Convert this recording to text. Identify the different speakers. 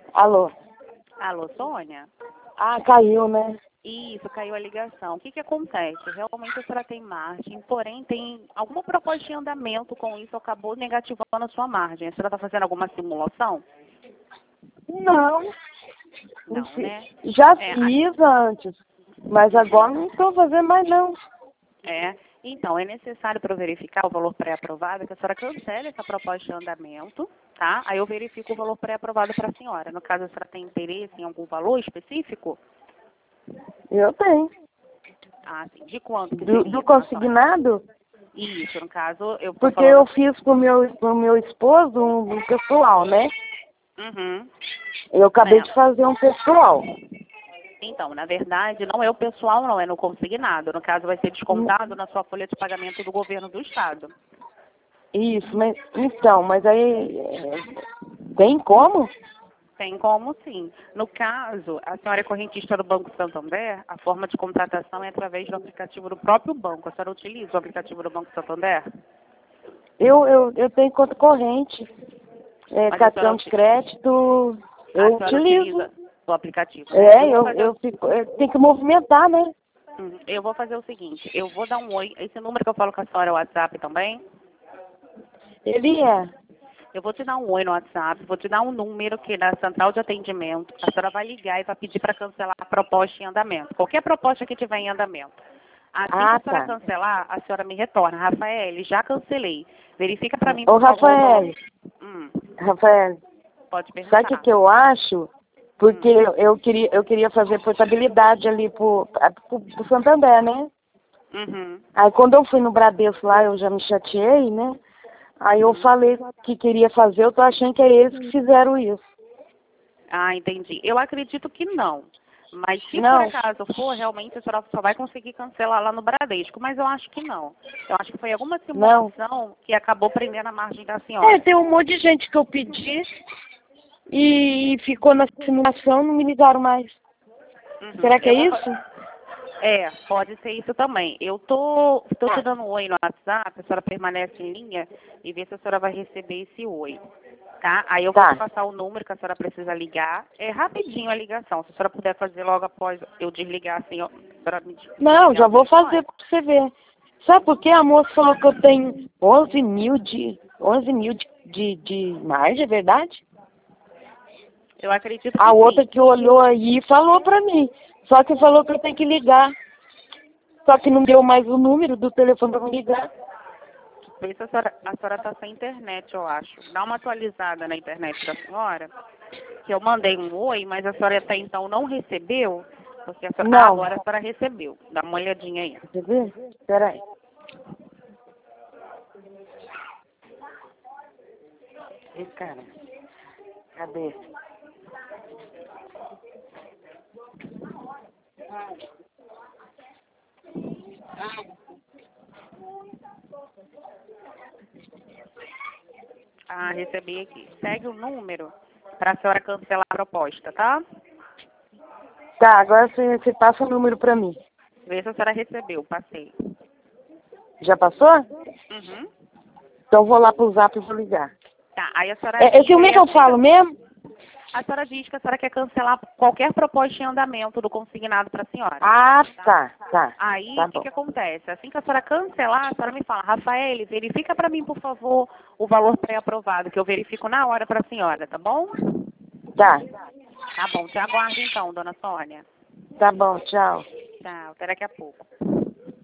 Speaker 1: Alô?
Speaker 2: Alô, Sônia?
Speaker 1: Ah, caiu, né?
Speaker 2: Isso, caiu a ligação. O que que acontece? Realmente a senhora tem margem, porém tem alguma proposta de andamento com isso, acabou negativando a sua margem. A senhora está fazendo alguma simulação?
Speaker 1: Não.
Speaker 2: Não, né?
Speaker 1: Já
Speaker 2: É,
Speaker 1: fiz antes, mas agora não estou fazendo mais não.
Speaker 2: Então, é necessário para eu verificar o valor pré-aprovado que a senhora cancele essa proposta de andamento, tá? Aí eu verifico o valor pré-aprovado para a senhora. No caso, a senhora tem interesse em algum valor específico?
Speaker 1: Eu tenho.
Speaker 2: Ah, sim. De quanto que
Speaker 1: Do
Speaker 2: seria, dona Sônia?
Speaker 1: consignado,
Speaker 2: Isso, no caso, eu estou
Speaker 1: porque
Speaker 2: falando
Speaker 1: eu
Speaker 2: assim.
Speaker 1: fiz pro meu esposo um pessoal, né?
Speaker 2: Uhum.
Speaker 1: Eu acabei
Speaker 2: Né?
Speaker 1: de fazer um pessoal.
Speaker 2: Então, na verdade, não é o pessoal, não, é no consignado. No caso, vai ser descontado na sua folha de pagamento do governo do Estado.
Speaker 1: Isso, mas então, mas aí tem como?
Speaker 2: Tem como sim. No caso, a senhora é correntista do Banco Santander, a forma de contratação é através do aplicativo do próprio banco. A senhora utiliza o aplicativo do Banco Santander?
Speaker 1: Eu tenho conta corrente,
Speaker 2: Mas
Speaker 1: cartão de crédito,
Speaker 2: a
Speaker 1: eu
Speaker 2: senhora
Speaker 1: utilizo.
Speaker 2: utiliza o aplicativo, né?
Speaker 1: Eu tenho que movimentar, né?
Speaker 2: Eu vou fazer o seguinte, eu vou dar um oi. Esse número que eu falo com a senhora é o WhatsApp também?
Speaker 1: Ele é.
Speaker 2: Eu vou te dar um oi no WhatsApp, vou te dar um número que é da central de atendimento. A senhora vai ligar e vai pedir para cancelar a proposta em andamento. Qualquer proposta que tiver em andamento. Assim que a senhora
Speaker 1: Tá.
Speaker 2: cancelar, a senhora me retorna. Rafael, já cancelei. Verifica para mim,
Speaker 1: Ô,
Speaker 2: por favor, o valor.
Speaker 1: Rafael,
Speaker 2: Pode
Speaker 1: sabe o que
Speaker 2: perguntar.
Speaker 1: que eu acho? Porque eu queria fazer portabilidade ali pro Santander, né?
Speaker 2: Uhum.
Speaker 1: Aí quando eu fui no Bradesco lá, eu já me chateei, né? Aí eu falei que queria fazer, eu tô achando que é eles que fizeram isso.
Speaker 2: Ah, entendi. Eu acredito que não. Mas se por
Speaker 1: Não,
Speaker 2: acaso for, realmente a senhora só vai conseguir cancelar lá no Bradesco. Mas eu acho que não. Eu acho que foi alguma
Speaker 1: não.
Speaker 2: simulação que acabou prendendo a margem da senhora.
Speaker 1: Tem um monte de gente que eu pedi e ficou na simulação, não me ligaram mais.
Speaker 2: Uhum.
Speaker 1: Será que é isso?
Speaker 2: Pode ser isso também. Eu tô te dando um oi no WhatsApp, a senhora permanece em linha e vê se a senhora vai receber esse oi. Tá? Aí eu vou te
Speaker 1: Tá.
Speaker 2: passar o número que a senhora precisa ligar. É rapidinho a ligação. Se a senhora puder fazer logo após eu desligar, assim, ó, a senhora me
Speaker 1: Não,
Speaker 2: desligar
Speaker 1: já
Speaker 2: o
Speaker 1: vou fazer
Speaker 2: telefone.
Speaker 1: pra você ver. Sabe por quê? A moça falou que eu tenho 11 mil de margem, é verdade?
Speaker 2: Eu acredito
Speaker 1: A
Speaker 2: que
Speaker 1: outra
Speaker 2: sim.
Speaker 1: que olhou aí falou pra mim. Só que falou que eu tenho que ligar. Só que não deu mais o número do telefone pra me ligar.
Speaker 2: Vê se a senhora tá sem internet, eu acho. Dá uma atualizada na internet da senhora, que eu mandei um oi, mas a senhora até então não recebeu, porque
Speaker 1: Não.
Speaker 2: agora a senhora recebeu. Dá uma olhadinha aí.
Speaker 1: Quer ver? Espera aí. Ih, cara. Cadê?
Speaker 2: Ah, recebi aqui. Segue o número para a senhora cancelar a proposta, tá?
Speaker 1: Tá, agora você passa o número pra mim.
Speaker 2: Vê se a senhora recebeu, passei.
Speaker 1: Já passou?
Speaker 2: Uhum.
Speaker 1: Então vou lá pro Zap e vou ligar.
Speaker 2: Tá, aí a senhora
Speaker 1: Esse
Speaker 2: liga
Speaker 1: o
Speaker 2: e
Speaker 1: que eu falo mesmo?
Speaker 2: a senhora diz que a senhora quer cancelar qualquer proposta em andamento do consignado para a senhora.
Speaker 1: Ah, tá.
Speaker 2: Aí,
Speaker 1: Tá
Speaker 2: o que
Speaker 1: bom.
Speaker 2: que acontece? Assim que a senhora cancelar, a senhora me fala, Rafael, verifica para mim, por favor, o valor pré-aprovado, que eu verifico na hora para a senhora, tá bom?
Speaker 1: Tá.
Speaker 2: Tá bom, te aguardo então, dona Sônia.
Speaker 1: Tá bom, tchau.
Speaker 2: Tchau, até daqui a pouco.